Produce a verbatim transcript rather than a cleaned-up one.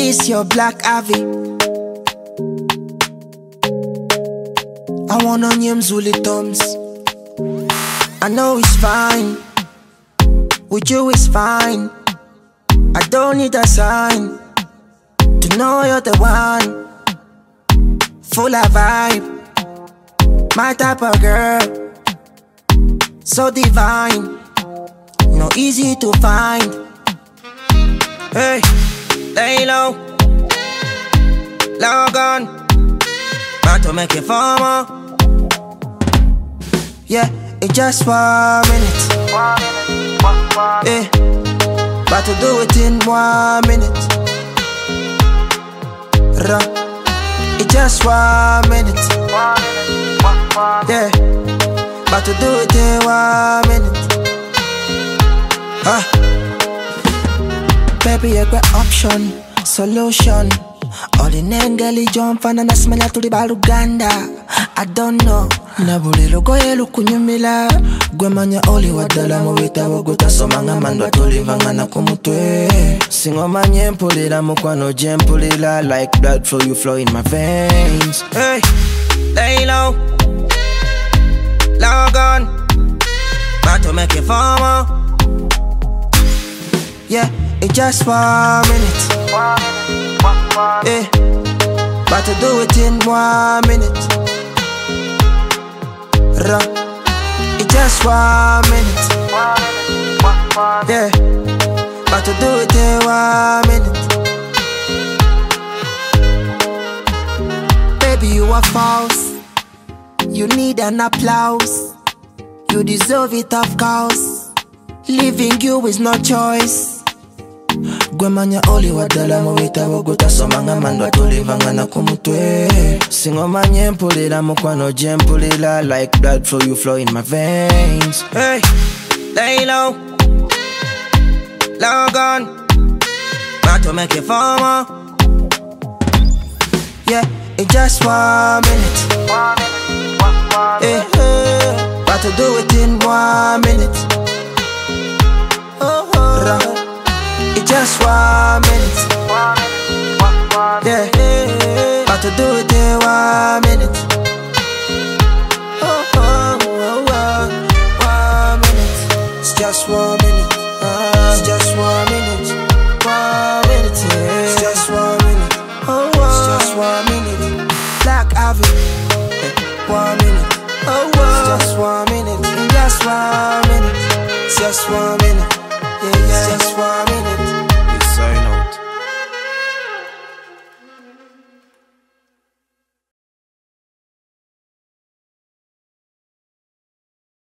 This your Black Avi. I wanna name Zuli Toms. I know it's fine. With you it's fine. I don't need a sign to know you're the one. Full of vibe, my type of girl. So divine, no easy to find. Hey, lay low, log on, about to make it formal. Yeah, it's just one minute. Yeah, about to do it in one minute. Run. It's just one minute. Yeah, about to do it in one minute. Ah, baby, a great option, solution. All in Engeli jump and I smell to the Baluganda. I don't know. Nabuli logo yelu kunyumila. Gwemanya oli wadala mwita wogota somanga mandwa tolivanga na kumutwe. Singo manye mpulila mukwano jempulila. Like blood flow you flow in my veins. Hey, lay low, log on, about to make it formal. Yeah, it's just one minute. Yeah, about to do it in one minute. Run. It's just one minute. Yeah, about to do it in one minute. Baby, you are false. You need an applause. You deserve it, of course. Leaving you is no choice. Gwemanya oli wadala mwita wogota somanga mandwa tolivanga na kumutwe. Singo manye mpulila mukwano jempulila. Like blood flow you flow in my veins. Hey, lay low, log on, about to make it formal. Yeah, it's just one minute. Yeah, about to do it in one minute. Run. It's just one minute. Yeah, about to do it in one minute. Oh, oh, oh, oh. One minute. It's just one minute. Uh, it's just one minute. One minute. Yeah. It's just one minute. Oh, oh. It's just one minute. Black Avi. One minute. Oh, oh. It's just one minute. Just one minute. It's just one minute. Yeah, yeah. It's just one.